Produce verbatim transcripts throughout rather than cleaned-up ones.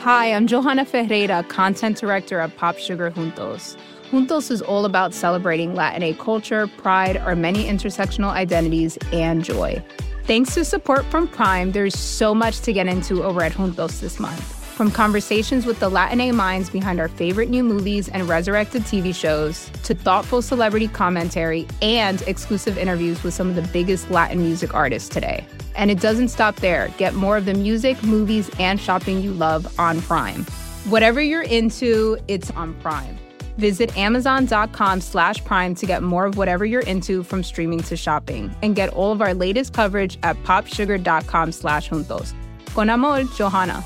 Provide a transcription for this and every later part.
Hi, I'm Johanna Ferreira, content director of Pop Sugar Juntos. Juntos is all about celebrating Latinx culture, pride, our many intersectional identities, and joy. Thanks to support from Prime, there's so much to get into over at Juntos this month. From conversations with the Latinx minds behind our favorite new movies and resurrected T V shows, to thoughtful celebrity commentary and exclusive interviews with some of the biggest Latin music artists today. And it doesn't stop there. Get more of the music, movies, and shopping you love on Prime. Whatever you're into, it's on Prime. Visit amazon.com slash prime to get more of whatever you're into, from streaming to shopping. And get all of our latest coverage at popsugar.com slash juntos. Con amor, Johanna.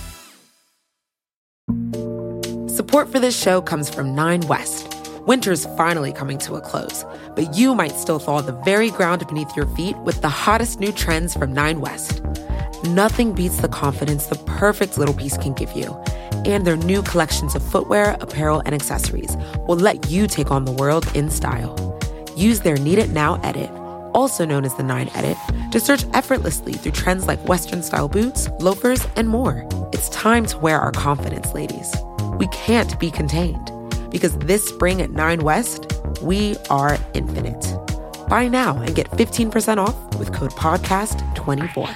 Support for this show comes from Nine West. Winter's finally coming to a close, but you might still thaw the very ground beneath your feet with the hottest new trends from Nine West. Nothing beats the confidence the perfect little piece can give you. And their new collections of footwear, apparel, and accessories will let you take on the world in style. Use their Need It Now edit, also known as the Nine Edit, to search effortlessly through trends like Western-style boots, loafers, and more. It's time to wear our confidence, ladies. We can't be contained, because this spring at Nine West, we are infinite. Buy now and get fifteen percent off with code podcast twenty-four.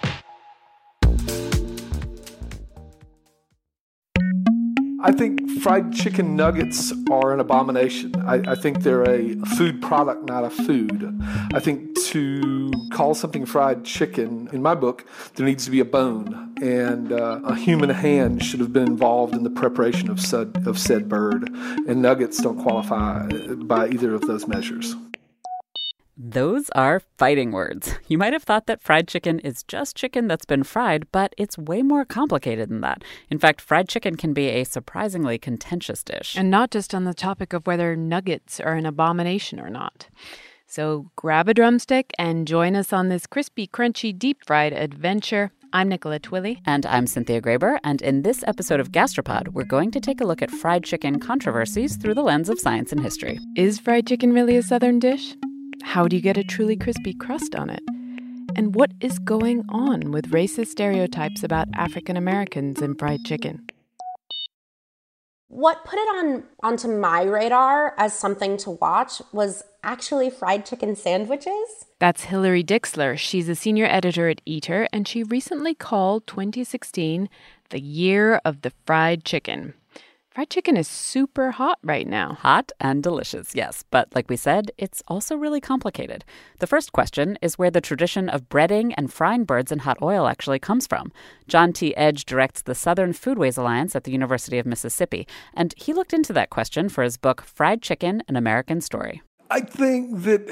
I think fried chicken nuggets are an abomination. I, I think they're a food product, not a food. I think to call something fried chicken, in my book, there needs to be a bone, and uh, a human hand should have been involved in the preparation of said, of said bird, and nuggets don't qualify by either of those measures. Those are fighting words. You might have thought that fried chicken is just chicken that's been fried, but it's way more complicated than that. In fact, fried chicken can be a surprisingly contentious dish. And not just on the topic of whether nuggets are an abomination or not. So grab a drumstick and join us on this crispy, crunchy, deep-fried adventure. I'm Nicola Twilley. And I'm Cynthia Graber. And in this episode of Gastropod, we're going to take a look at fried chicken controversies through the lens of science and history. Is fried chicken really a Southern dish? How do you get a truly crispy crust on it? And what is going on with racist stereotypes about African Americans and fried chicken? What put it on onto my radar as something to watch was actually fried chicken sandwiches. That's Hilary Dixler. She's a senior editor at Eater, and she recently called twenty sixteen the year of the fried chicken. Fried chicken is super hot right now. Hot and delicious, yes. But like we said, it's also really complicated. The first question is where the tradition of breading and frying birds in hot oil actually comes from. John T. Edge directs the Southern Foodways Alliance at the University of Mississippi, and he looked into that question for his book, Fried Chicken, An American Story. I think that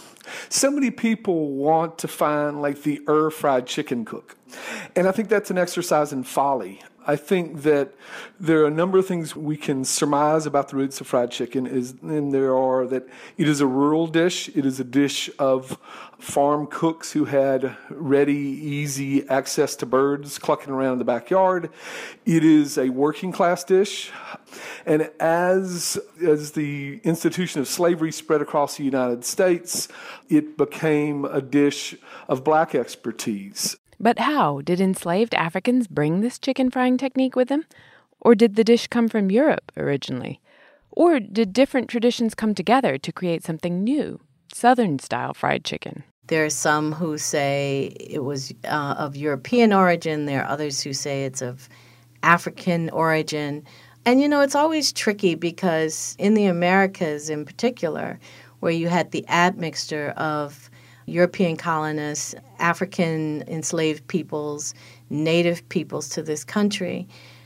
so many people want to find like the Ur fried chicken cook. And I think that's an exercise in folly. I think that there are a number of things we can surmise about the roots of fried chicken, is, and there are that it is a rural dish. It is a dish of farm cooks who had ready, easy access to birds clucking around in the backyard. It is a working class dish. And as, as the institution of slavery spread across the United States, it became a dish of black expertise. But how? Did enslaved Africans bring this chicken frying technique with them? Or did the dish come from Europe originally? Or did different traditions come together to create something new, Southern-style fried chicken? There are some who say it was uh, of European origin. There are others who say it's of African origin. And, you know, it's always tricky because in the Americas in particular, where you had the admixture of European colonists, African enslaved peoples, native peoples to this country,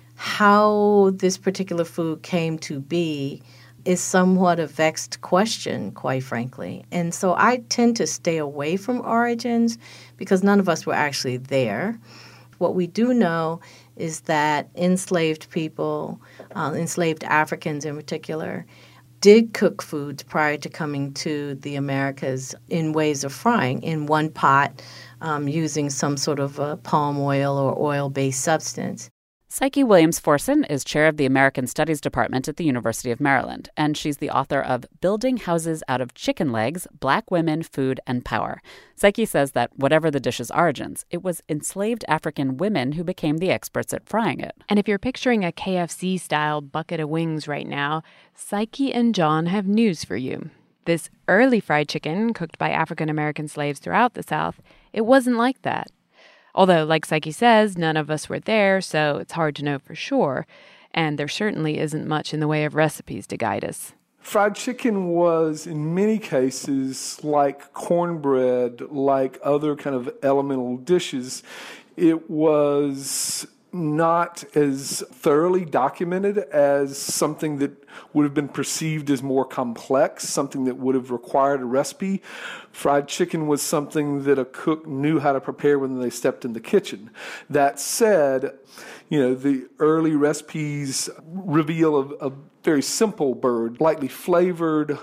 how this particular food came to be is somewhat a vexed question, quite frankly. And so I tend to stay away from origins because none of us were actually there. What we do know is that enslaved people, uh, enslaved Africans in particular, did cook foods prior to coming to the Americas in ways of frying in one pot um, using some sort of a palm oil or oil-based substance. Psyche Williams-Forson is chair of the American Studies Department at the University of Maryland, and she's the author of Building Houses Out of Chicken Legs, Black Women, Food, and Power. Psyche says that whatever the dish's origins, it was enslaved African women who became the experts at frying it. And if you're picturing a K F C-style bucket of wings right now, Psyche and John have news for you. This early fried chicken, cooked by African-American slaves throughout the South, it wasn't like that. Although, like Psyche says, none of us were there, so it's hard to know for sure. And there certainly isn't much in the way of recipes to guide us. Fried chicken was, in many cases, like cornbread, like other kind of elemental dishes. It was not as thoroughly documented as something that would have been perceived as more complex, something that would have required a recipe. Fried chicken was something that a cook knew how to prepare when they stepped in the kitchen. That said, you know, the early recipes reveal a, a very simple bird, lightly flavored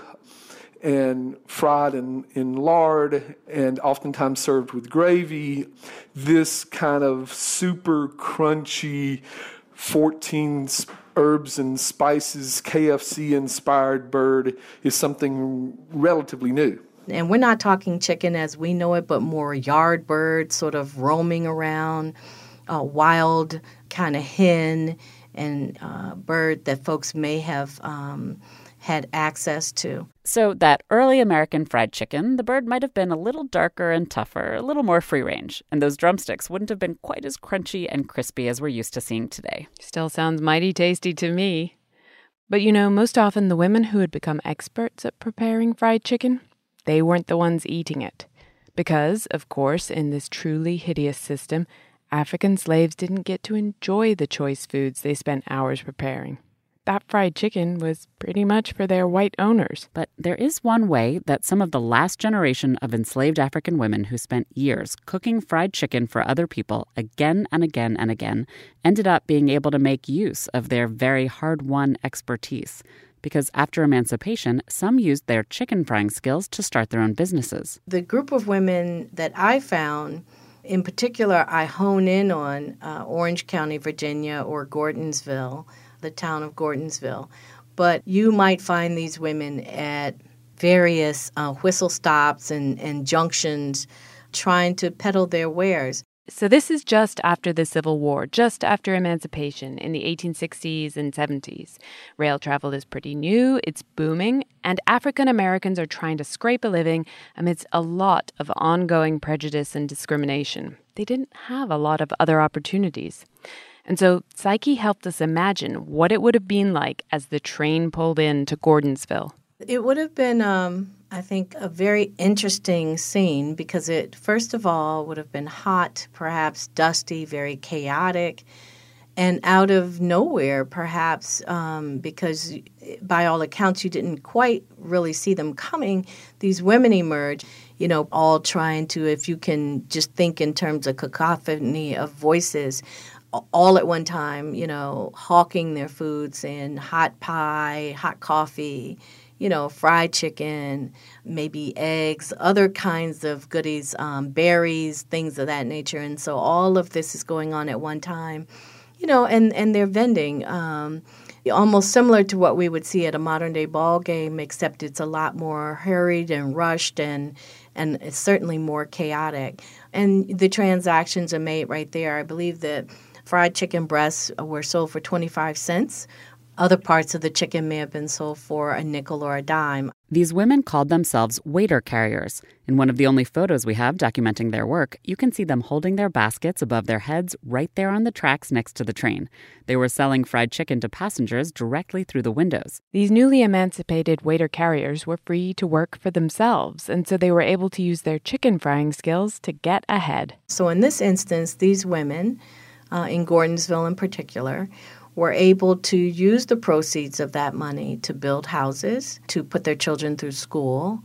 and fried in, in lard and oftentimes served with gravy. This kind of super crunchy fourteen herbs and spices, K F C-inspired bird is something relatively new. And we're not talking chicken as we know it, but more yard bird sort of roaming around, a wild kind of hen and uh, bird that folks may have um, had access to. So that early American fried chicken, the bird might have been a little darker and tougher, a little more free range, and those drumsticks wouldn't have been quite as crunchy and crispy as we're used to seeing today. Still sounds mighty tasty to me. But you know, most often the women who had become experts at preparing fried chicken, they weren't the ones eating it. Because, of course, in this truly hideous system, African slaves didn't get to enjoy the choice foods they spent hours preparing. That fried chicken was pretty much for their white owners. But there is one way that some of the last generation of enslaved African women who spent years cooking fried chicken for other people again and again and again ended up being able to make use of their very hard-won expertise. Because after emancipation, some used their chicken frying skills to start their own businesses. The group of women that I found, in particular, I hone in on uh, Orange County, Virginia, or Gordonsville, the town of Gordonsville. But you might find these women at various uh, whistle stops and, and junctions trying to peddle their wares. So this is just after the Civil War, just after emancipation in the eighteen sixties and seventies. Rail travel is pretty new, it's booming, and African Americans are trying to scrape a living amidst a lot of ongoing prejudice and discrimination. They didn't have a lot of other opportunities. And so Psyche helped us imagine what it would have been like as the train pulled in to Gordonsville. It would have been, um, I think, a very interesting scene because it, first of all, would have been hot, perhaps dusty, very chaotic, and out of nowhere, perhaps, um, because by all accounts you didn't quite really see them coming, these women emerge, you know, all trying to, if you can just think in terms of cacophony of voices, all at one time, you know, hawking their food, saying hot pie, hot coffee, you know, fried chicken, maybe eggs, other kinds of goodies, um, berries, things of that nature. And so all of this is going on at one time, you know, and, and they're vending, um, almost similar to what we would see at a modern-day ball game, except it's a lot more hurried and rushed and and it's certainly more chaotic. And the transactions are made right there. I believe that fried chicken breasts were sold for twenty-five cents. Other parts of the chicken may have been sold for a nickel or a dime. These women called themselves waiter carriers. In one of the only photos we have documenting their work, you can see them holding their baskets above their heads right there on the tracks next to the train. They were selling fried chicken to passengers directly through the windows. These newly emancipated waiter carriers were free to work for themselves, and so they were able to use their chicken frying skills to get ahead. So in this instance, these women, uh, in Gordonsville in particular, were able to use the proceeds of that money to build houses, to put their children through school,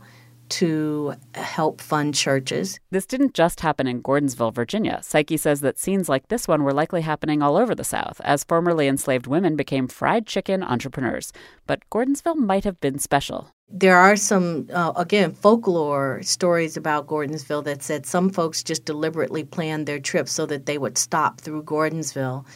to help fund churches. This didn't just happen in Gordonsville, Virginia. Psyche says that scenes like this one were likely happening all over the South as formerly enslaved women became fried chicken entrepreneurs. But Gordonsville might have been special. There are some, uh, again, folklore stories about Gordonsville that said some folks just deliberately planned their trips so that they would stop through Gordonsville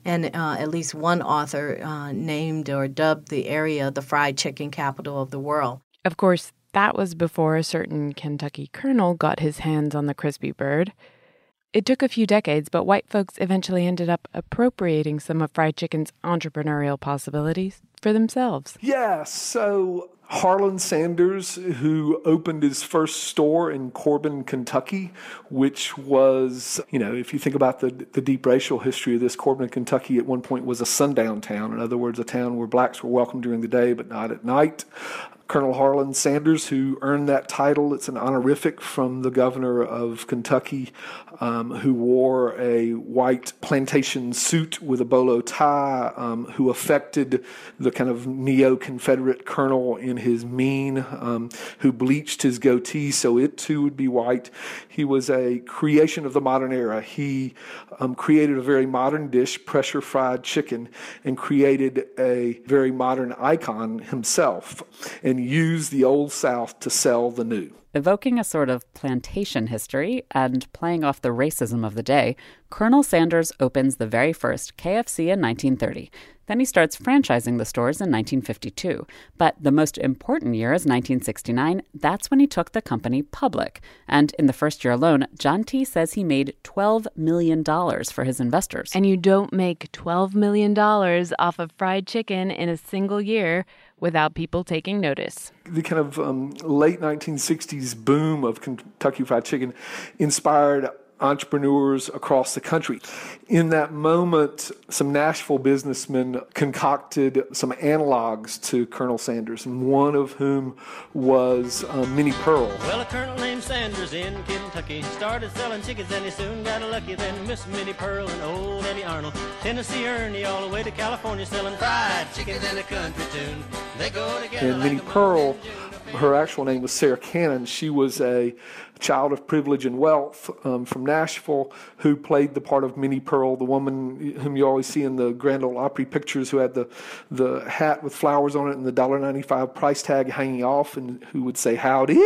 And uh, at least one author uh, named or dubbed the area the fried chicken capital of the world. Of course, that was before a certain Kentucky colonel got his hands on the crispy bird. It took a few decades, but white folks eventually ended up appropriating some of fried chicken's entrepreneurial possibilities for themselves. Yeah, so Harlan Sanders, who opened his first store in Corbin, Kentucky, which was, you know, if you think about the the deep racial history of this, Corbin, Kentucky at one point was a sundown town. In other words, a town where blacks were welcome during the day but not at night. Colonel Harlan Sanders, who earned that title, it's an honorific from the governor of Kentucky, um, who wore a white plantation suit with a bolo tie, um, who affected the kind of neo-Confederate colonel in his mien, um, who bleached his goatee so it too would be white. He was a creation of the modern era. He um, created a very modern dish, pressure fried chicken, and created a very modern icon himself, and used the Old South to sell the new. Evoking a sort of plantation history and playing off the racism of the day, Colonel Sanders opens the very first K F C in nineteen thirty. Then he starts franchising the stores in nineteen fifty-two. But the most important year is nineteen sixty-nine. That's when he took the company public. And in the first year alone, John T. says he made twelve million dollars for his investors. And you don't make twelve million dollars off of fried chicken in a single year without people taking notice. The kind of um, late nineteen sixties boom of Kentucky Fried Chicken inspired entrepreneurs across the country. In that moment, some Nashville businessmen concocted some analogs to Colonel Sanders, and one of whom was uh, Minnie Pearl. Well, a colonel named Sanders in Kentucky started selling chickens, and he soon got lucky. Then Miss Minnie Pearl and old Eddie Arnold, Tennessee Ernie, all the way to California selling fried chickens in a country tune. They go together. And Minnie Pearl, her actual name was Sarah Cannon. She was a child of privilege and wealth um, from Nashville who played the part of Minnie Pearl, the woman whom you always see in the Grand Ole Opry pictures, who had the, the hat with flowers on it and the one dollar ninety-five price tag hanging off, and who would say, "Howdy."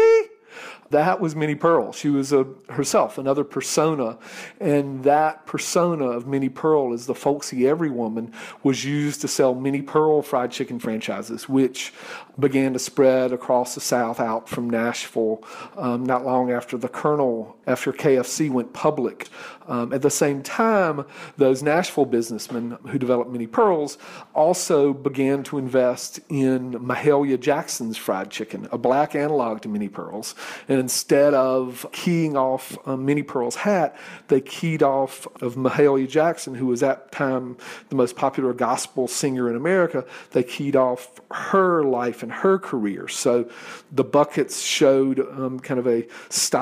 That was Minnie Pearl. She was a, herself another persona, and that persona of Minnie Pearl as the folksy every woman was used to sell Minnie Pearl fried chicken franchises, which began to spread across the South out from Nashville um, not long after the Colonel, after K F C went public. Um, at the same time, those Nashville businessmen who developed Minnie Pearls also began to invest in Mahalia Jackson's fried chicken, a black analog to Minnie Pearls. And instead of keying off um, Minnie Pearl's hat, they keyed off of Mahalia Jackson, who was at the time the most popular gospel singer in America. They keyed off her life and her career. So the buckets showed um, kind of a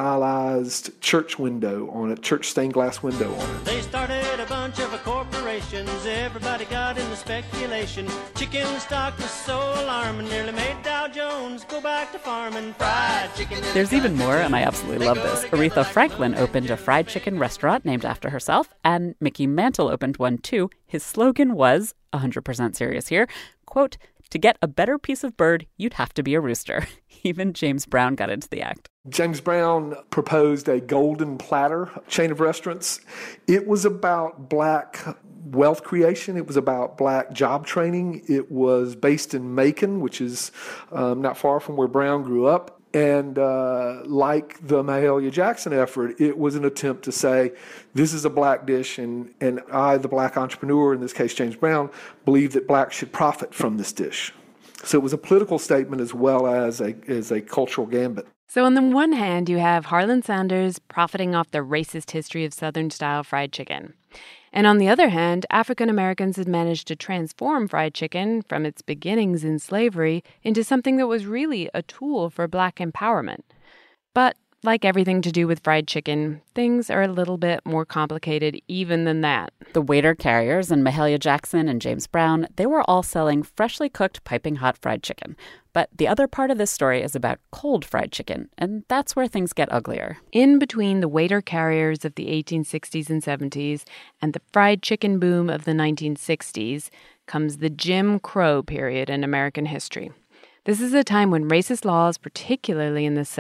stylized church window on it, church stained glass window on it. They started a bunch of corporations. Everybody got into speculation. Chicken stock was so alarming, nearly made Dow Jones go back to farming fried chicken. There's even more, and I absolutely love this. Aretha Franklin opened a fried chicken restaurant named after herself, and Mickey Mantle opened one too. His slogan was, one hundred percent serious here, quote, "To get a better piece of bird, you'd have to be a rooster." Even James Brown got into the act. James Brown proposed a golden platter chain of restaurants. It was about black wealth creation. It was about black job training. It was based in Macon, which is um, not far from where Brown grew up. And uh, like the Mahalia Jackson effort, it was an attempt to say, this is a black dish, and, and I, the black entrepreneur, in this case James Brown, believe that blacks should profit from this dish. So it was a political statement as well as a, as a cultural gambit. So on the one hand, you have Harlan Sanders profiting off the racist history of Southern-style fried chicken. And on the other hand, African Americans had managed to transform fried chicken from its beginnings in slavery into something that was really a tool for black empowerment. But like everything to do with fried chicken, things are a little bit more complicated even than that. The waiter carriers and Mahalia Jackson and James Brown, they were all selling freshly cooked, piping hot fried chicken. But the other part of this story is about cold fried chicken, and that's where things get uglier. In between the waiter carriers of the eighteen sixties and seventies and the fried chicken boom of the nineteen sixties comes the Jim Crow period in American history. This is a time when racist laws, particularly in the South,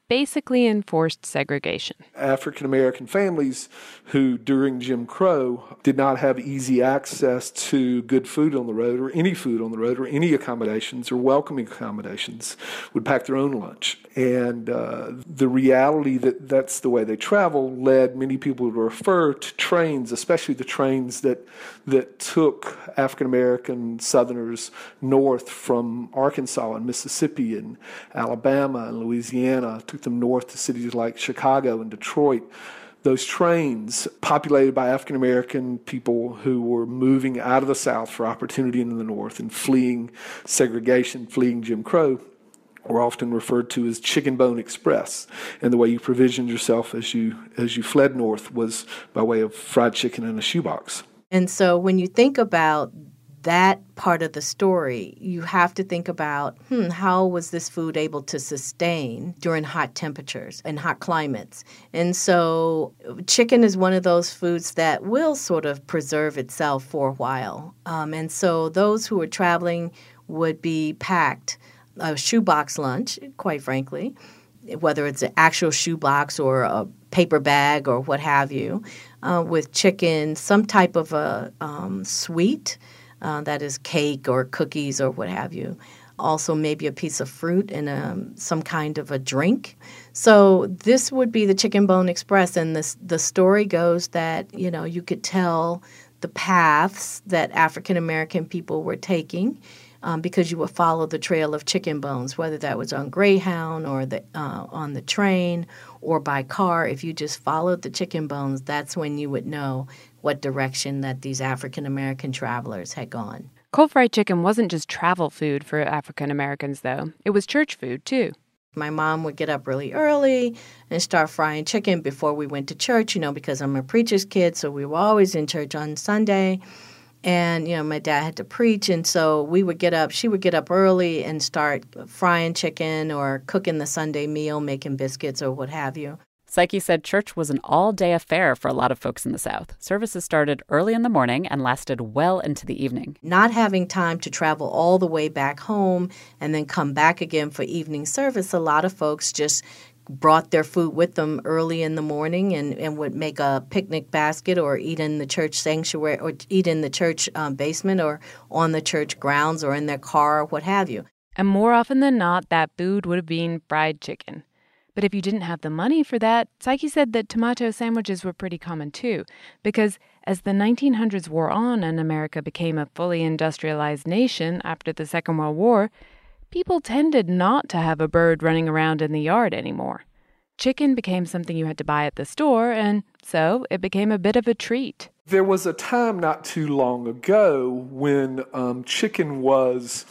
basically enforced segregation. African American families who, during Jim Crow, did not have easy access to good food on the road or any food on the road or any accommodations or welcoming accommodations would pack their own lunch. And uh, the reality that that's the way they travel led many people to refer to trains, especially the trains that that took African American Southerners north from Arkansas and Mississippi and Alabama and Louisiana, took them north to cities like Chicago and Detroit. Those trains, populated by African American people who were moving out of the South for opportunity in the North and fleeing segregation, fleeing Jim Crow, were often referred to as Chicken Bone Express. And the way you provisioned yourself as you as you fled north was by way of fried chicken in a shoebox. And so when you think about that part of the story, you have to think about, hmm, how was this food able to sustain during hot temperatures and hot climates? And so chicken is one of those foods that will sort of preserve itself for a while. Um, and so those who are traveling would be packed a shoebox lunch, quite frankly, whether it's an actual shoebox or a paper bag or what have you, uh, with chicken, some type of a um, sweet, Uh, that is cake or cookies or what have you. Also maybe a piece of fruit and um, some kind of a drink. So this would be the Chicken Bone Express. And this, the story goes that, you know, you could tell the paths that African American people were taking um, because you would follow the trail of chicken bones, whether that was on Greyhound or the uh, on the train or by car. If you just followed the chicken bones, that's when you would know what direction that these African American travelers had gone. Cold fried chicken wasn't just travel food for African Americans, though. It was church food, too. My mom would get up really early and start frying chicken before we went to church, you know, because I'm a preacher's kid, so we were always in church on Sunday. And, you know, my dad had to preach, and so we would get up, she would get up early and start frying chicken or cooking the Sunday meal, making biscuits or what have you. Psyche said church was an all-day affair for a lot of folks in the South. Services started early in the morning and lasted well into the evening. Not having time to travel all the way back home and then come back again for evening service, a lot of folks just brought their food with them early in the morning and, and would make a picnic basket or eat in the church sanctuary or eat in the church um, basement or on the church grounds or in their car or what have you. And more often than not, that food would have been fried chicken. But if you didn't have the money for that, Psyche said that tomato sandwiches were pretty common too, because as the nineteen hundreds wore on and America became a fully industrialized nation after the Second World War, people tended not to have a bird running around in the yard anymore. Chicken became something you had to buy at the store, and so it became a bit of a treat. There was a time not too long ago when um, chicken was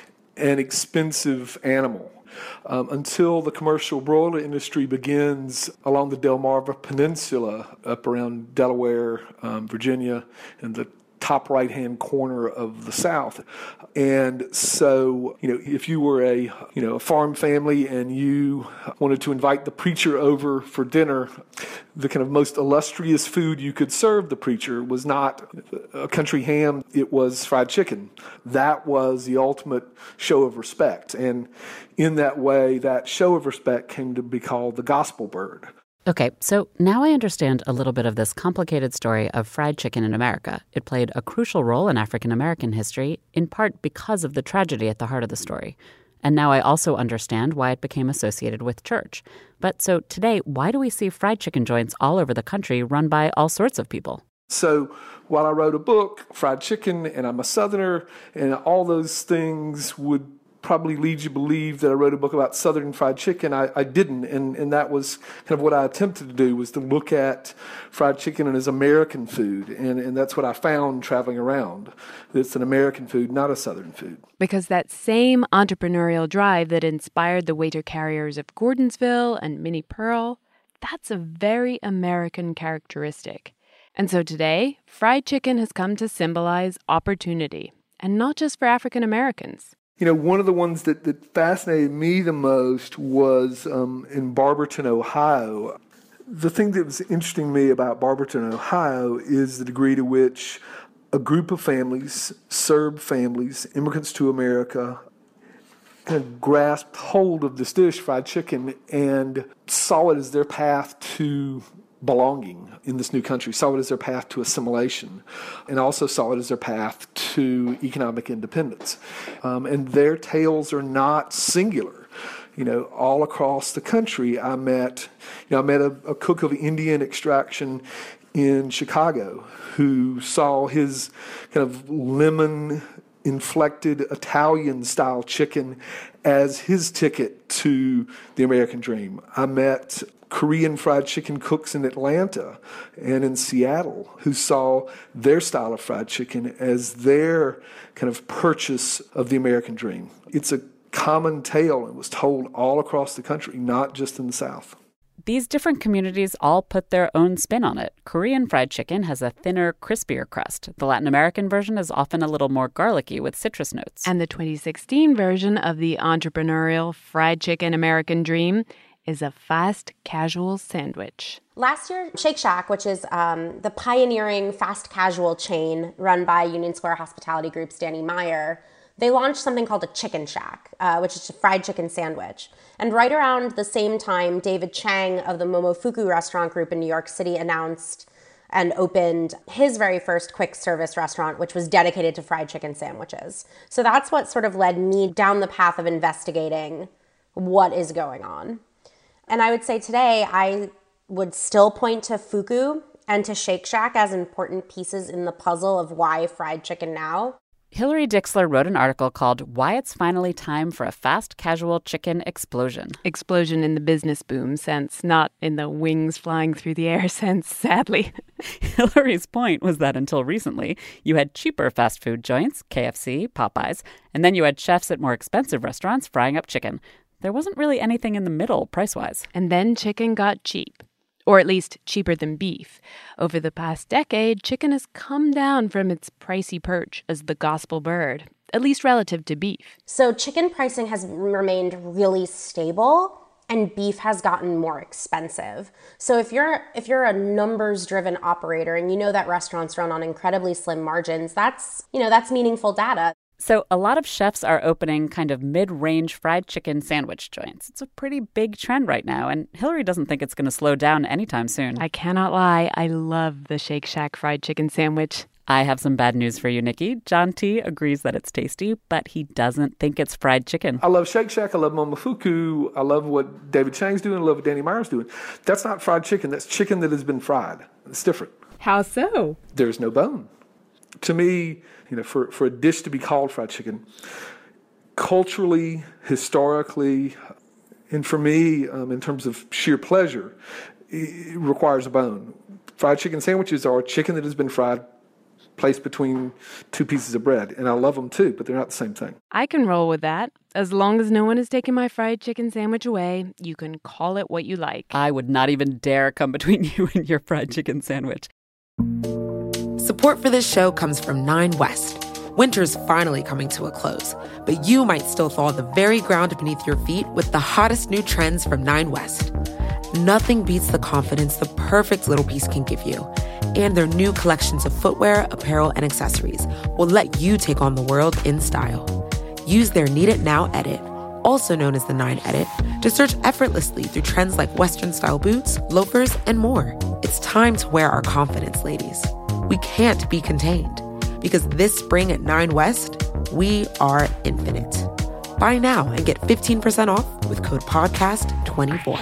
an expensive animal. Um, until the commercial broiler industry begins along the Delmarva Peninsula, up around Delaware, um, Virginia, and the top right-hand corner of the South. And so, you know, if you were a, you know, a farm family and you wanted to invite the preacher over for dinner, the kind of most illustrious food you could serve the preacher was not a country ham, it was fried chicken. That was the ultimate show of respect. And in that way, that show of respect came to be called the gospel bird. Okay, so now I understand a little bit of this complicated story of fried chicken in America. It played a crucial role in African American history, in part because of the tragedy at the heart of the story. And now I also understand why it became associated with church. But so today, why do we see fried chicken joints all over the country run by all sorts of people? So while I wrote a book, Fried Chicken, and I'm a Southerner, and all those things would probably lead you to believe that I wrote a book about Southern fried chicken. I, I didn't, and, and that was kind of what I attempted to do, was to look at fried chicken as American food, and, and that's what I found traveling around. It's an American food, not a Southern food. Because that same entrepreneurial drive that inspired the waiter carriers of Gordonsville and Minnie Pearl, that's a very American characteristic. And so today, fried chicken has come to symbolize opportunity, and not just for African Americans. You know, one of the ones that, that fascinated me the most was um, in Barberton, Ohio. The thing that was interesting to me about Barberton, Ohio, is the degree to which a group of families, Serb families, immigrants to America, kind of grasped hold of this dish, fried chicken, and saw it as their path to belonging in this new country, saw it as their path to assimilation, and also saw it as their path to economic independence. Um, and their tales are not singular. You know, all across the country, I met, you know, I met a, a cook of Indian extraction in Chicago who saw his kind of lemon-inflected Italian-style chicken as his ticket to the American dream. I met Korean fried chicken cooks in Atlanta and in Seattle who saw their style of fried chicken as their kind of purchase of the American dream. It's a common tale. It was told all across the country, not just in the South. These different communities all put their own spin on it. Korean fried chicken has a thinner, crispier crust. The Latin American version is often a little more garlicky with citrus notes. And the twenty sixteen version of the entrepreneurial fried chicken American dream is a fast casual sandwich. Last year, Shake Shack, which is um, the pioneering fast casual chain run by Union Square Hospitality Group's Danny Meyer, they launched something called a Chicken Shack, uh, which is a fried chicken sandwich. And right around the same time, David Chang of the Momofuku Restaurant Group in New York City announced and opened his very first quick service restaurant, which was dedicated to fried chicken sandwiches. So that's what sort of led me down the path of investigating what is going on. And I would say today, I would still point to Fuku and to Shake Shack as important pieces in the puzzle of why fried chicken now. Hillary Dixler wrote an article called Why It's Finally Time for a Fast Casual Chicken Explosion. Explosion in the business boom sense, not in the wings flying through the air sense, sadly. Hillary's point was that until recently, you had cheaper fast food joints, K F C, Popeyes, and then you had chefs at more expensive restaurants frying up chicken. There wasn't really anything in the middle price-wise. And then chicken got cheap. Or at least cheaper than beef. Over the past decade, chicken has come down from its pricey perch as the gospel bird, at least relative to beef. So chicken pricing has remained really stable, and beef has gotten more expensive. So if you're if you're a numbers-driven operator and you know that restaurants run on incredibly slim margins, that's, you know, that's meaningful data. So a lot of chefs are opening kind of mid-range fried chicken sandwich joints. It's a pretty big trend right now, and Hillary doesn't think it's going to slow down anytime soon. I cannot lie. I love the Shake Shack fried chicken sandwich. I have some bad news for you, Nikki. John T. agrees that it's tasty, but he doesn't think it's fried chicken. I love Shake Shack. I love Momofuku. I love what David Chang's doing. I love what Danny Meyer's doing. That's not fried chicken. That's chicken that has been fried. It's different. How so? There's no bone. To me, you know, for, for a dish to be called fried chicken, culturally, historically, and for me, um, in terms of sheer pleasure, it requires a bone. Fried chicken sandwiches are chicken that has been fried, placed between two pieces of bread. And I love them too, but they're not the same thing. I can roll with that. As long as no one is taking my fried chicken sandwich away, you can call it what you like. I would not even dare come between you and your fried chicken sandwich. Support for this show comes from Nine West. Winter's finally coming to a close, but you might still thaw the very ground beneath your feet with the hottest new trends from Nine West. Nothing beats the confidence the perfect little piece can give you. And their new collections of footwear, apparel, and accessories will let you take on the world in style. Use their Need It Now edit, also known as the Nine Edit, to search effortlessly through trends like Western-style boots, loafers, and more. It's time to wear our confidence, ladies. We can't be contained, because this spring at Nine West, we are infinite. Buy now and get fifteen percent off with code podcast twenty-four.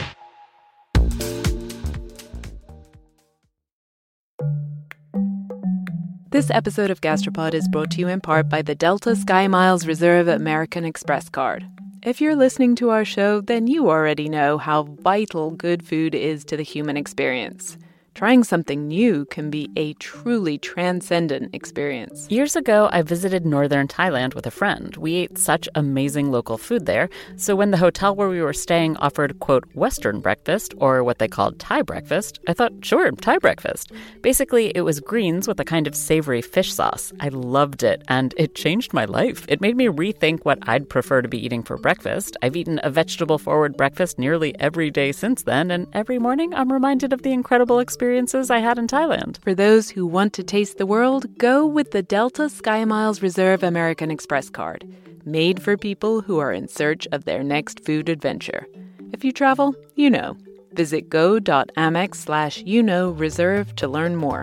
This episode of Gastropod is brought to you in part by the Delta SkyMiles Reserve American Express card. If you're listening to our show, then you already know how vital good food is to the human experience. Trying something new can be a truly transcendent experience. Years ago, I visited northern Thailand with a friend. We ate such amazing local food there. So when the hotel where we were staying offered, quote, Western breakfast, or what they called Thai breakfast, I thought, sure, Thai breakfast. Basically, it was greens with a kind of savory fish sauce. I loved it, and it changed my life. It made me rethink what I'd prefer to be eating for breakfast. I've eaten a vegetable-forward breakfast nearly every day since then, and every morning I'm reminded of the incredible experience I had in Thailand. For those who want to taste the world, go with the Delta SkyMiles Reserve American Express card. made for people who are in search of their next food adventure. If you travel, you know. Visit go.amex slash you know reserve to learn more.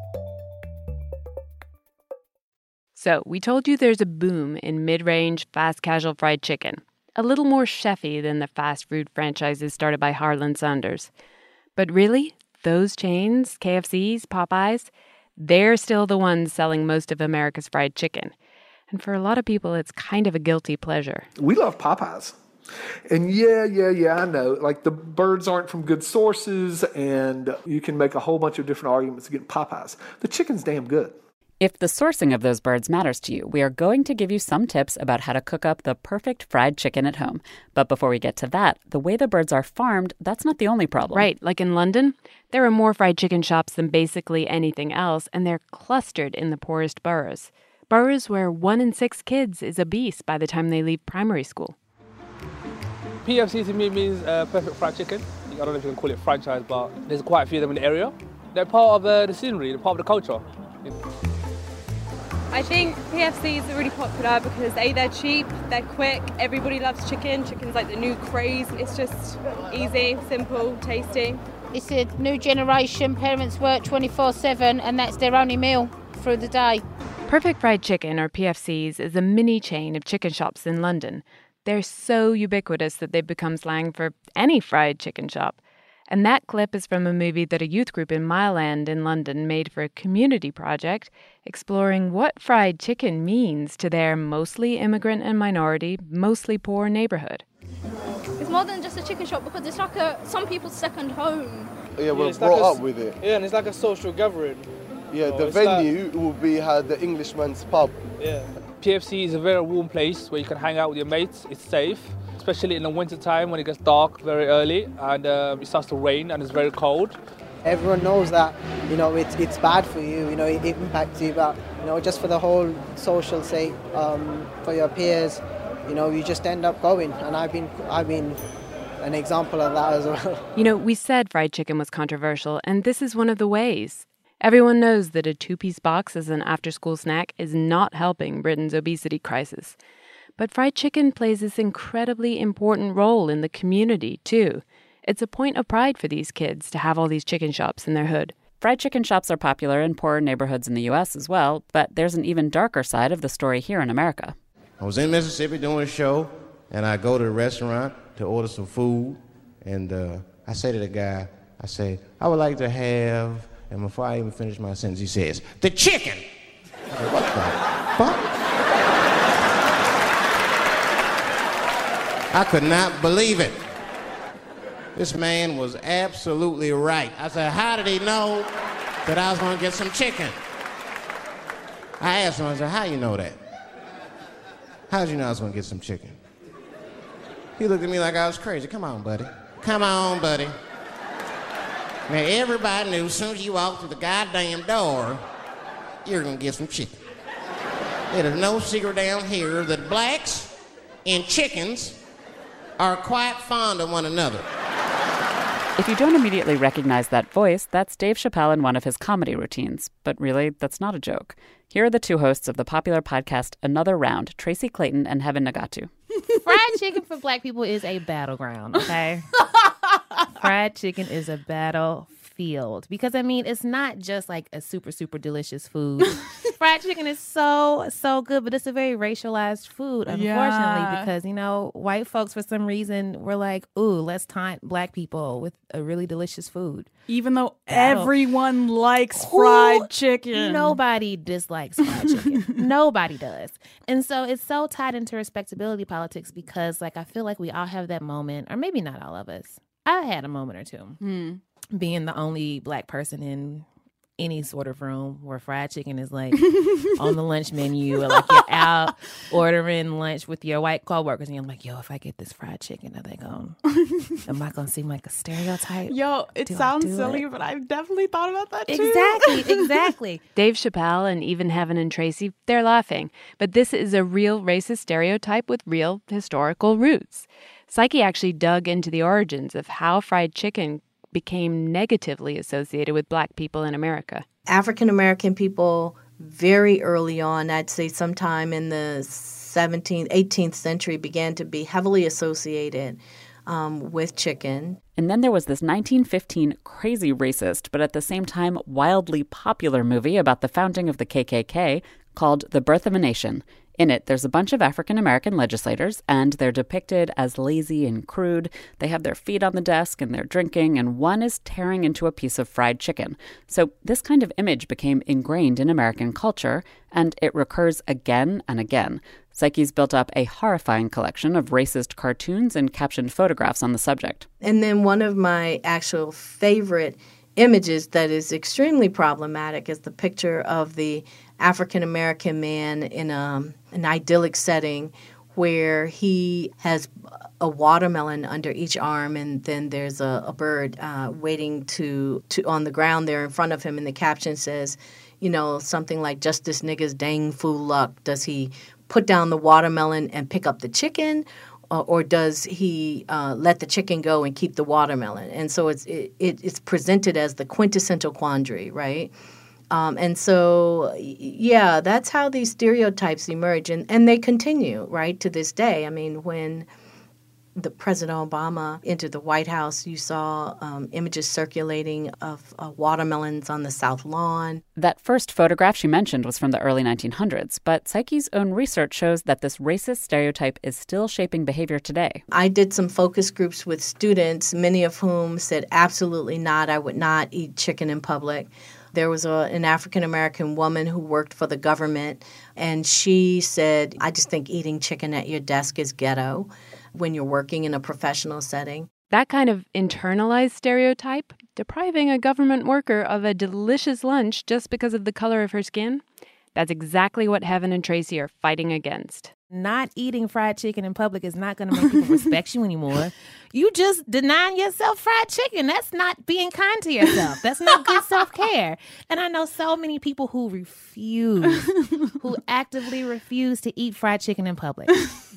So, we told you there's a boom in mid-range, fast-casual fried chicken. A little more chefy than the fast food franchises started by Harlan Sanders. But really, those chains, K F C's, Popeyes, they're still the ones selling most of America's fried chicken. And for a lot of people, it's kind of a guilty pleasure. We love Popeyes. And yeah, yeah, yeah, I know. Like, the birds aren't from good sources, and you can make a whole bunch of different arguments against Popeyes. The chicken's damn good. If the sourcing of those birds matters to you, we are going to give you some tips about how to cook up the perfect fried chicken at home. But before we get to that, the way the birds are farmed, that's not the only problem. Right, like in London, there are more fried chicken shops than basically anything else, and they're clustered in the poorest boroughs. Boroughs where one in six kids is obese by the time they leave primary school. P F C to me means uh, perfect fried chicken. I don't know if you can call it franchise, but there's quite a few of them in the area. They're part of uh, the scenery, they're part of the culture. I think P F Cs are really popular because A, they're cheap, they're quick, everybody loves chicken. Chicken's like the new craze. It's just easy, simple, tasty. It's a new generation. Parents work twenty-four seven and that's their only meal through the day. Perfect Fried Chicken, or P F C's, is a mini chain of chicken shops in London. They're so ubiquitous that they've become slang for any fried chicken shop. And that clip is from a movie that a youth group in Mile End in London made for a community project exploring what fried chicken means to their mostly immigrant and minority, mostly poor neighborhood. It's more than just a chicken shop because it's like a some people's second home. Yeah, we're yeah, brought like a, up with it. Yeah, and it's like a social gathering. Yeah, so the venue like, will be uh, the Englishman's pub. Yeah. P F C is a very warm place where you can hang out with your mates. It's safe, especially in the winter time when it gets dark very early and um, it starts to rain and it's very cold. Everyone knows that, you know, it's it's bad for you, you know, it, it impacts you, but, you know, just for the whole social sake, um, for your peers, you know, you just end up going. And I've been, I've been an example of that as well. You know, we said fried chicken was controversial, and this is one of the ways. Everyone knows that a two-piece box as an after-school snack is not helping Britain's obesity crisis. But fried chicken plays this incredibly important role in the community, too. It's a point of pride for these kids to have all these chicken shops in their hood. Fried chicken shops are popular in poorer neighborhoods in the U S as well, but there's an even darker side of the story here in America. I was in Mississippi doing a show, and I go to the restaurant to order some food, and uh, I say to the guy, I say, I would like to have... And before I even finish my sentence, he says, the chicken! I said, what the fuck? I could not believe it. This man was absolutely right. I said, how did he know that I was going to get some chicken? I asked him, I said, how you know that? How did you know I was going to get some chicken? He looked at me like I was crazy. Come on, buddy. Come on, buddy. Now, everybody knew as soon as you walked through the goddamn door, you're going to get some chicken. There's no secret down here that blacks and chickens are quite fond of one another. If you don't immediately recognize that voice, that's Dave Chappelle in one of his comedy routines. But really, that's not a joke. Here are the two hosts of the popular podcast Another Round, Tracy Clayton and Heaven Nagatu. Fried chicken for black people is a battleground, okay? Fried chicken is a battlefield because, I mean, it's not just like a super, super delicious food. Fried chicken is so, so good, but it's a very racialized food, unfortunately, yeah. because, you know, white folks, for some reason, were like, ooh, let's taunt black people with a really delicious food. Even though Battle. everyone likes Who? fried chicken. Nobody dislikes fried chicken. Nobody does. And so it's so tied into respectability politics because, like, I feel like we all have that moment, or maybe not all of us. I had a moment or two mm. being the only black person in any sort of room where fried chicken is like on the lunch menu, or like you're out ordering lunch with your white coworkers and you're like, yo, if I get this fried chicken, are they going am I gonna seem like a stereotype? Yo, it do sounds silly, it? but I've definitely thought about that too. Exactly, exactly. Dave Chappelle and even Heaven and Tracy, they're laughing. But this is a real racist stereotype with real historical roots. Psyche actually dug into the origins of how fried chicken became negatively associated with black people in America. African American people, very early on, I'd say sometime in the seventeenth, eighteenth century began to be heavily associated um, with chicken. And then there was this nineteen fifteen crazy racist, but at the same time wildly popular movie about the founding of the K K K called The Birth of a Nation. In it, there's a bunch of African-American legislators, and they're depicted as lazy and crude. They have their feet on the desk, and they're drinking, and one is tearing into a piece of fried chicken. So this kind of image became ingrained in American culture, and it recurs again and again. Psyche's built up a horrifying collection of racist cartoons and captioned photographs on the subject. And then one of my actual favorite images that is extremely problematic is the picture of the African-American man in a, an idyllic setting where he has a watermelon under each arm, and then there's a, a bird uh, waiting to, to on the ground there in front of him, and the caption says, you know, something like, just this nigga's dang fool luck. Does he put down the watermelon and pick up the chicken, uh, or does he uh, let the chicken go and keep the watermelon? And so it's it, it, it's presented as the quintessential quandary, right? Um, and so, yeah, that's how these stereotypes emerge, and, and they continue, right, to this day. I mean, when the President Obama entered the White House, you saw um, images circulating of uh, watermelons on the South Lawn. That first photograph she mentioned was from the early nineteen hundreds, but Psyche's own research shows that this racist stereotype is still shaping behavior today. I did some focus groups with students, many of whom said, absolutely not, I would not eat chicken in public. There was a, an African-American woman who worked for the government, and she said, I just think eating chicken at your desk is ghetto when you're working in a professional setting. That kind of internalized stereotype, depriving a government worker of a delicious lunch just because of the color of her skin, that's exactly what Heaven and Tracy are fighting against. Not eating fried chicken in public is not going to make people respect you anymore. You just denying yourself fried chicken. That's not being kind to yourself. That's not good self-care. And I know so many people who refuse, who actively refuse to eat fried chicken in public.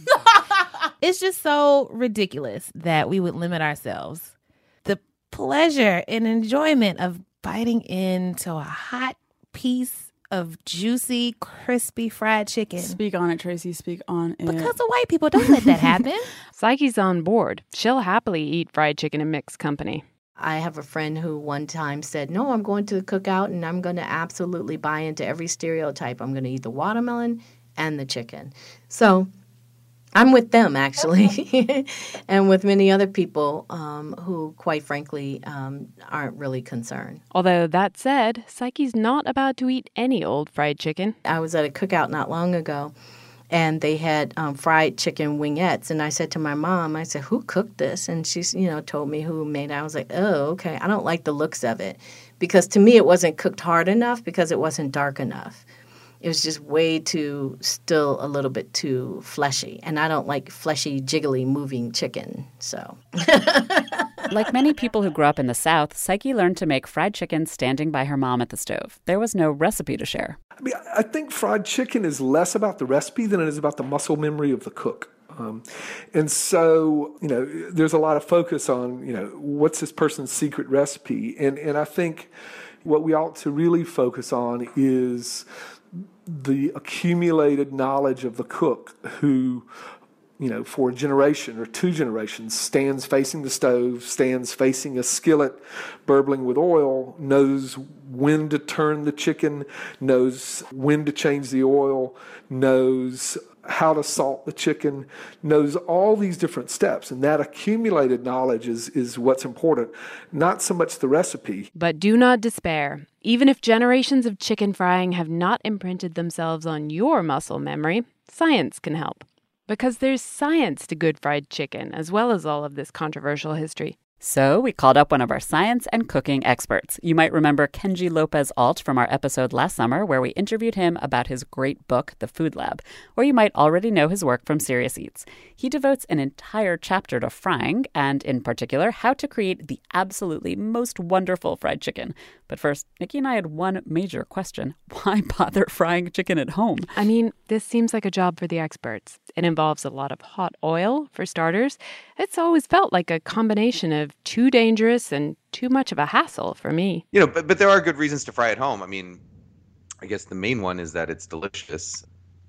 It's just so ridiculous that we would limit ourselves. The pleasure and enjoyment of biting into a hot piece of juicy, crispy fried chicken. Speak on it, Tracy. Speak on it. Because of white people, don't let that happen. Psyche's on board. She'll happily eat fried chicken in mixed company. I have a friend who one time said, no, I'm going to the cookout and I'm going to absolutely buy into every stereotype. I'm going to eat the watermelon and the chicken. So I'm with them, actually, and with many other people um, who, quite frankly, um, aren't really concerned. Although, that said, Psyche's not about to eat any old fried chicken. I was at a cookout not long ago, and they had um, fried chicken wingettes, and I said to my mom, I said, who cooked this? And she, you know, told me who made it. I was like, oh, okay, I don't like the looks of it, because to me it wasn't cooked hard enough because it wasn't dark enough. It was just way too, still a little bit too fleshy. And I don't like fleshy, jiggly, moving chicken, so. Like many people who grew up in the South, Psyche learned to make fried chicken standing by her mom at the stove. There was no recipe to share. I mean, I think fried chicken is less about the recipe than it is about the muscle memory of the cook. Um, and so, you know, there's a lot of focus on, you know, what's this person's secret recipe? And, and I think what we ought to really focus on is the accumulated knowledge of the cook who, you know, for a generation or two generations stands facing the stove, stands facing a skillet burbling with oil, knows when to turn the chicken, knows when to change the oil, knows how to salt the chicken, knows all these different steps. And that accumulated knowledge is, is what's important, not so much the recipe. But do not despair. Even if generations of chicken frying have not imprinted themselves on your muscle memory, science can help. Because there's science to good fried chicken, as well as all of this controversial history. So we called up one of our science and cooking experts. You might remember Kenji Lopez-Alt from our episode last summer, where we interviewed him about his great book, The Food Lab, or you might already know his work from Serious Eats. He devotes an entire chapter to frying, and in particular, how to create the absolutely most wonderful fried chicken. But first, Nikki and I had one major question. Why bother frying chicken at home? I mean, this seems like a job for the experts. It involves a lot of hot oil, for starters. It's always felt like a combination of too dangerous and too much of a hassle for me. You know, but, but there are good reasons to fry at home. I mean, I guess the main one is that it's delicious.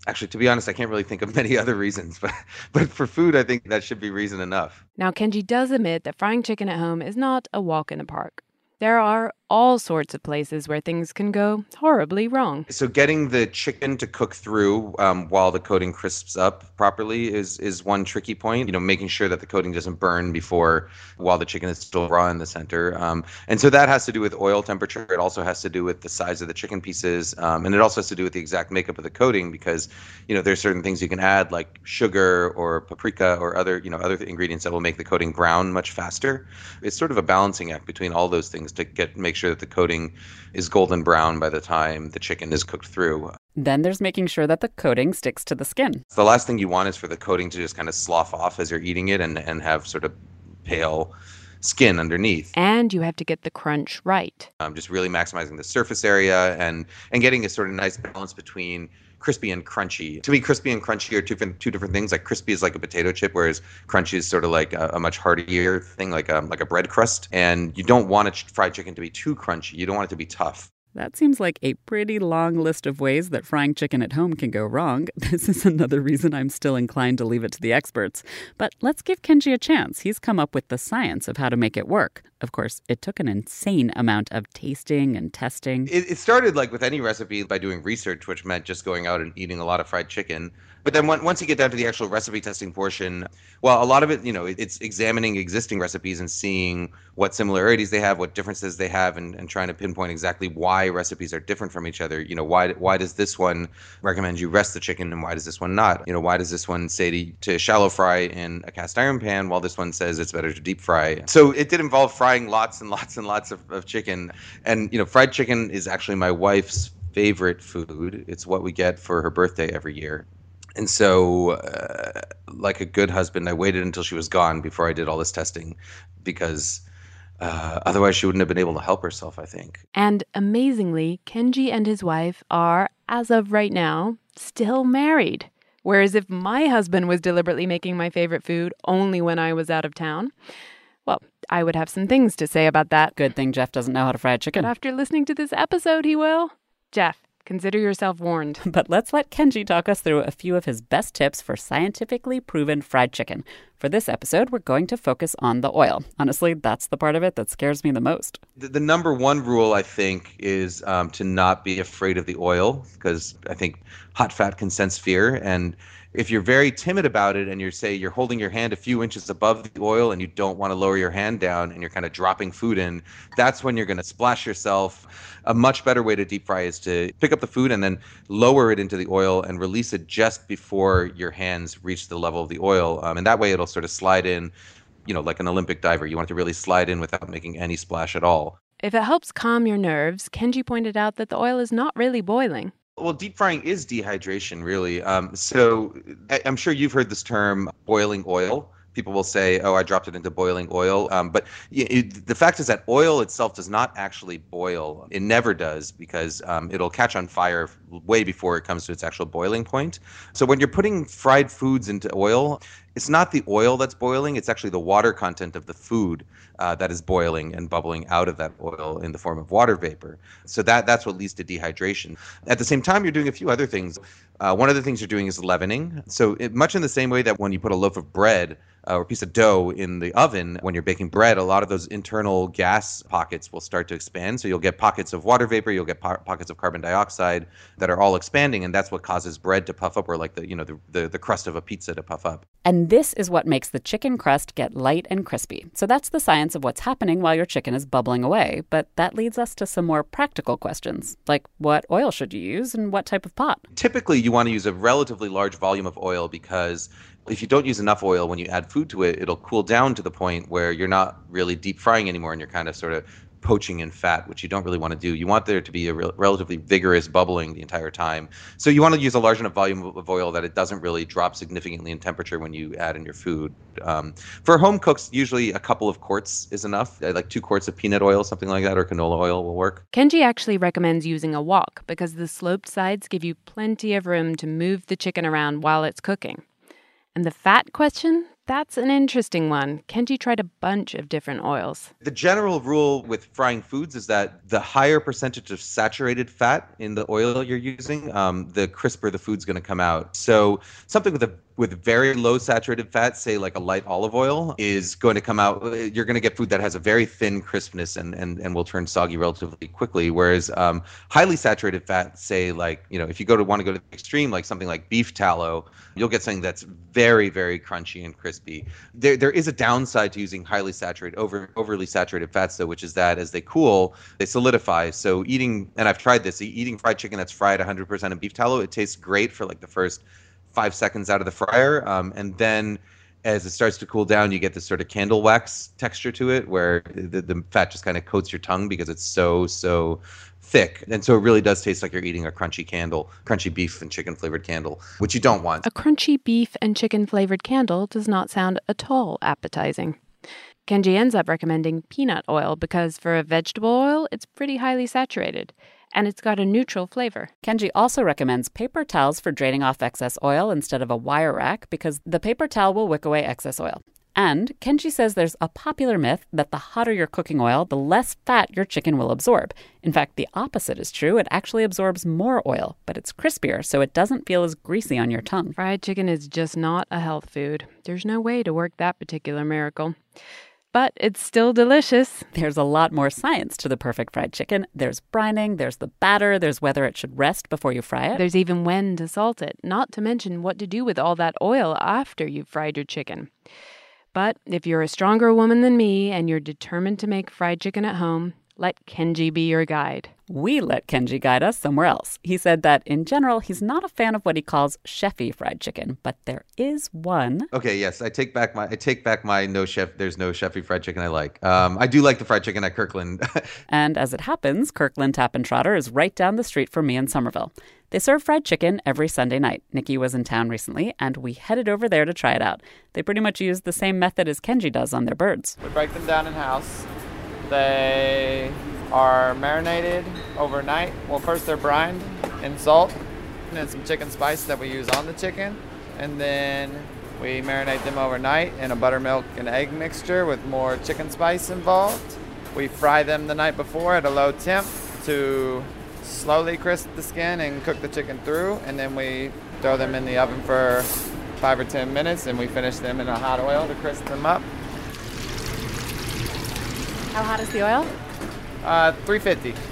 Actually, to be honest, I can't really think of many other reasons, but but for food, I think that should be reason enough. Now, Kenji does admit that frying chicken at home is not a walk in the park. There are all sorts of places where things can go horribly wrong. So getting the chicken to cook through um, while the coating crisps up properly is is one tricky point. You know, making sure that the coating doesn't burn before while the chicken is still raw in the center. Um, and so that has to do with oil temperature. It also has to do with the size of the chicken pieces. Um, and it also has to do with the exact makeup of the coating because, you know, there's certain things you can add like sugar or paprika or other, you know, other ingredients that will make the coating brown much faster. It's sort of a balancing act between all those things to get make sure that the coating is golden brown by the time the chicken is cooked through. Then there's making sure that the coating sticks to the skin. The last thing you want is for the coating to just kind of slough off as you're eating it and, and have sort of pale skin underneath. And you have to get the crunch right. Um, just really maximizing the surface area and, and getting a sort of nice balance between crispy and crunchy. To me, crispy and crunchy are two different, two different things. Like crispy is like a potato chip, whereas crunchy is sort of like a, a much heartier thing, like a, like a bread crust. And you don't want a ch- fried chicken to be too crunchy. You don't want it to be tough. That seems like a pretty long list of ways that frying chicken at home can go wrong. This is another reason I'm still inclined to leave it to the experts. But let's give Kenji a chance. He's come up with the science of how to make it work. Of course, it took an insane amount of tasting and testing. It, it started like with any recipe by doing research, which meant just going out and eating a lot of fried chicken. But then once you get down to the actual recipe testing portion, well, a lot of it, you know, it's examining existing recipes and seeing what similarities they have, what differences they have, and, and trying to pinpoint exactly why recipes are different from each other. You know, why why does this one recommend you rest the chicken and why does this one not? You know, why does this one say to, to shallow fry in a cast iron pan while this one says it's better to deep fry? So it did involve frying lots and lots and lots of, of chicken. And, you know, fried chicken is actually my wife's favorite food. It's what we get for her birthday every year. And so, uh, like a good husband, I waited until she was gone before I did all this testing because uh, otherwise she wouldn't have been able to help herself, I think. And amazingly, Kenji and his wife are, as of right now, still married. Whereas if my husband was deliberately making my favorite food only when I was out of town, well, I would have some things to say about that. Good thing Jeff doesn't know how to fry a chicken. But after listening to this episode, he will. Jeff, consider yourself warned. But let's let Kenji talk us through a few of his best tips for scientifically proven fried chicken. For this episode, we're going to focus on the oil. Honestly, that's the part of it that scares me the most. The, the number one rule, I think, is um, to not be afraid of the oil, because I think hot fat can sense fear. And if you're very timid about it and you're, say, you're holding your hand a few inches above the oil and you don't want to lower your hand down and you're kind of dropping food in, that's when you're going to splash yourself. A much better way to deep fry is to pick up the food and then lower it into the oil and release it just before your hands reach the level of the oil. Um, and that way it'll sort of slide in, you know, like an Olympic diver. You want it to really slide in without making any splash at all. If it helps calm your nerves, Kenji pointed out that the oil is not really boiling. Well, deep frying is dehydration, really. Um, so I, I'm sure you've heard this term, boiling oil. People will say, oh, I dropped it into boiling oil. Um, but it, the fact is that oil itself does not actually boil. It never does because um, it'll catch on fire way before it comes to its actual boiling point. So when you're putting fried foods into oil, it's not the oil that's boiling. It's actually the water content of the food uh, that is boiling and bubbling out of that oil in the form of water vapor. So that that's what leads to dehydration. At the same time, you're doing a few other things. Uh, one of the things you're doing is leavening. So it, much in the same way that when you put a loaf of bread uh, or a piece of dough in the oven, when you're baking bread, a lot of those internal gas pockets will start to expand. So you'll get pockets of water vapor, you'll get po- pockets of carbon dioxide that are all expanding, and that's what causes bread to puff up, or like the you know the the, the crust of a pizza to puff up. And this is what makes the chicken crust get light and crispy. So that's the science of what's happening while your chicken is bubbling away. But that leads us to some more practical questions, like what oil should you use and what type of pot? Typically, you want to use a relatively large volume of oil because if you don't use enough oil, when you add food to it, it'll cool down to the point where you're not really deep frying anymore and you're kind of sort of poaching in fat, which you don't really want to do. You want there to be a re- relatively vigorous bubbling the entire time. So you want to use a large enough volume of oil that it doesn't really drop significantly in temperature when you add in your food. Um, for home cooks, usually a couple of quarts is enough. Like two quarts of peanut oil, something like that, or canola oil will work. Kenji actually recommends using a wok because the sloped sides give you plenty of room to move the chicken around while it's cooking. And the fat question, that's an interesting one. Kenji tried a bunch of different oils. The general rule with frying foods is that the higher percentage of saturated fat in the oil you're using, um, the crisper the food's going to come out. So something with a with very low saturated fat, say like a light olive oil, is going to come out. You're going to get food that has a very thin crispness and and, and will turn soggy relatively quickly. Whereas um, highly saturated fat, say like, you know, if you go to want to go to the extreme, like something like beef tallow, you'll get something that's very, very crunchy and crispy. There there is a downside to using highly saturated, over overly saturated fats though, which is that as they cool, they solidify. So eating, and I've tried this, eating fried chicken that's fried one hundred percent in beef tallow, it tastes great for like the first five seconds out of the fryer. Um, and then as it starts to cool down, you get this sort of candle wax texture to it where the, the fat just kind of coats your tongue because it's so, so thick. And so it really does taste like you're eating a crunchy candle, crunchy beef and chicken flavored candle, which you don't want. A crunchy beef and chicken flavored candle does not sound at all appetizing. Kenji ends up recommending peanut oil because for a vegetable oil, it's pretty highly saturated. And it's got a neutral flavor. Kenji also recommends paper towels for draining off excess oil instead of a wire rack because the paper towel will wick away excess oil. And Kenji says there's a popular myth that the hotter your cooking oil, the less fat your chicken will absorb. In fact, the opposite is true. It actually absorbs more oil, but it's crispier, so it doesn't feel as greasy on your tongue. Fried chicken is just not a health food. There's no way to work that particular miracle. But it's still delicious. There's a lot more science to the perfect fried chicken. There's brining, there's the batter, there's whether it should rest before you fry it. There's even when to salt it, not to mention what to do with all that oil after you've fried your chicken. But if you're a stronger woman than me and you're determined to make fried chicken at home, let Kenji be your guide. We let Kenji guide us somewhere else. He said that, in general, he's not a fan of what he calls chefy fried chicken, but there is one. Okay, yes, I take back my I take back my no chef. There's no chefy fried chicken I like. Um, I do like the fried chicken at Kirkland. And as it happens, Kirkland Tap and Trotter is right down the street from me in Somerville. They serve fried chicken every Sunday night. Nikki was in town recently, and we headed over there to try it out. They pretty much use the same method as Kenji does on their birds. We break them down in-house. They are marinated overnight. Well, first they're brined in salt and then some chicken spice that we use on the chicken. And then we marinate them overnight in a buttermilk and egg mixture with more chicken spice involved. We fry them the night before at a low temp to slowly crisp the skin and cook the chicken through. And then we throw them in the oven for five or ten minutes and we finish them in a hot oil to crisp them up. How hot is the oil? Uh, three fifty. A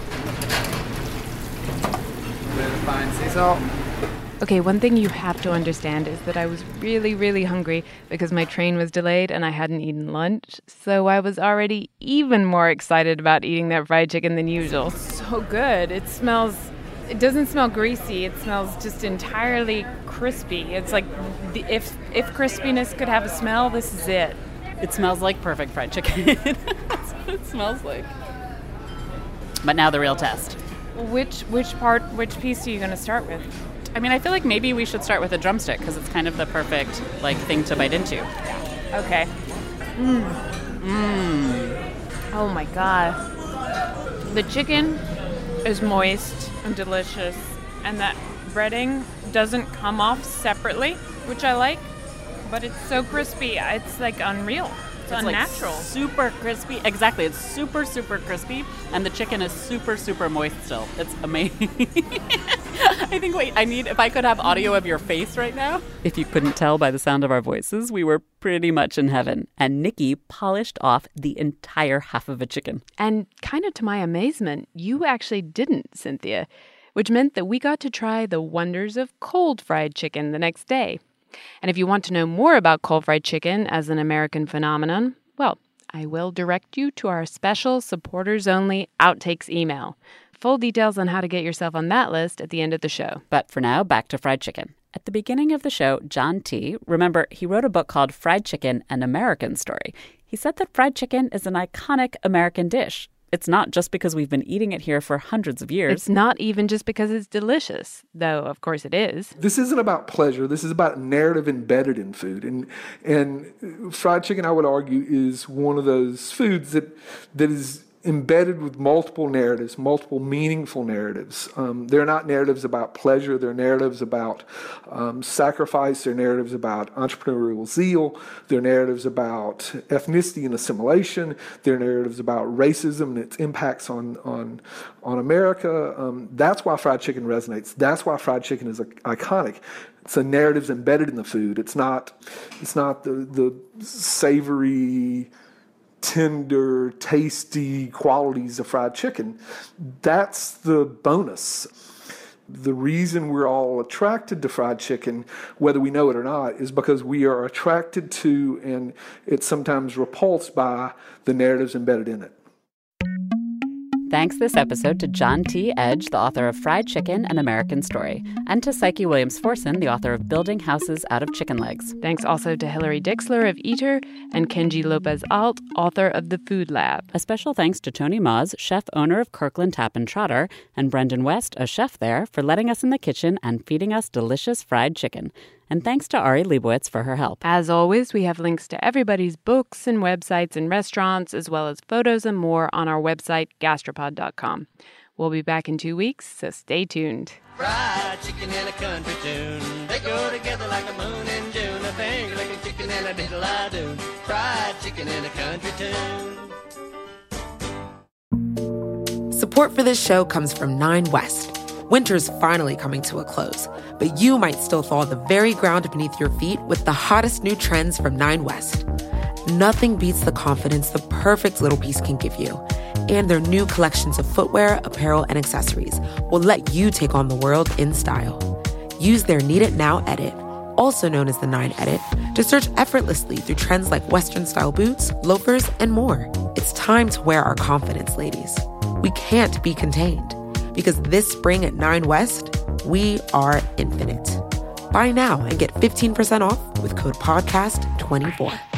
bit of fine sea salt. Okay, one thing you have to understand is that I was really, really hungry because my train was delayed and I hadn't eaten lunch. So I was already even more excited about eating that fried chicken than usual. So good. It smells, it doesn't smell greasy. It smells just entirely crispy. It's like the, if if crispiness could have a smell, this is it. It smells like perfect fried chicken. That's what it smells like. But now the real test. Which which part, which piece are you going to start with? I mean, I feel like maybe we should start with a drumstick because it's kind of the perfect like thing to bite into. Yeah. Okay. Mmm. Mmm. Oh my god. The chicken is moist and delicious, and that breading doesn't come off separately, which I like. But it's so crispy. It's like unreal. It's, it's unnatural. Like super crispy. Exactly. It's super, super crispy. And the chicken is super, super moist still. It's amazing. I think, wait, I need, if I could have audio of your face right now. If you couldn't tell by the sound of our voices, we were pretty much in heaven. And Nikki polished off the entire half of a chicken. And kind of to my amazement, you actually didn't, Cynthia, which meant that we got to try the wonders of cold fried chicken the next day. And if you want to know more about cold fried chicken as an American phenomenon, well, I will direct you to our special supporters-only outtakes email. Full details on how to get yourself on that list at the end of the show. But for now, back to fried chicken. At the beginning of the show, John T., remember, he wrote a book called Fried Chicken, An American Story. He said that fried chicken is an iconic American dish. It's not just because we've been eating it here for hundreds of years. It's not even just because it's delicious, though of course it is. This isn't about pleasure. This is about narrative embedded in food. And and fried chicken, I would argue, is one of those foods that that is embedded with multiple narratives, multiple meaningful narratives. Um, they're not narratives about pleasure. They're narratives about um, sacrifice. They're narratives about entrepreneurial zeal. They're narratives about ethnicity and assimilation. They're narratives about racism and its impacts on on on America. Um, that's why fried chicken resonates. That's why fried chicken is iconic. It's a narrative's embedded in the food. It's not. It's not the the savory, tender, tasty qualities of fried chicken. That's the bonus. The reason we're all attracted to fried chicken, whether we know it or not, is because we are attracted to, and it's sometimes repulsed by, the narratives embedded in it. Thanks this episode to John T. Edge, the author of Fried Chicken, An American Story, and to Psyche Williams-Forson, the author of Building Houses Out of Chicken Legs. Thanks also to Hilary Dixler of Eater and Kenji Lopez-Alt, author of The Food Lab. A special thanks to Tony Maas, chef-owner of Kirkland Tap and Trotter, and Brendan West, a chef there, for letting us in the kitchen and feeding us delicious fried chicken. And thanks to Ari Leibowitz for her help. As always, we have links to everybody's books and websites and restaurants, as well as photos and more on our website, gastropod dot com. We'll be back in two weeks, so stay tuned. Fried chicken and a country tune. They go together like a moon in June. A finger like a chicken and a diddle-I-do. Fried chicken and a country tune. Support for this show comes from Nine West. Winter's finally coming to a close, but you might still thaw the very ground beneath your feet with the hottest new trends from Nine West. Nothing beats the confidence the perfect little piece can give you. And their new collections of footwear, apparel, and accessories will let you take on the world in style. Use their Need It Now edit, also known as the Nine Edit, to search effortlessly through trends like Western-style boots, loafers, and more. It's time to wear our confidence, ladies. We can't be contained. Because this spring at Nine West, we are infinite. Buy now and get fifteen percent off with code podcast twenty-four.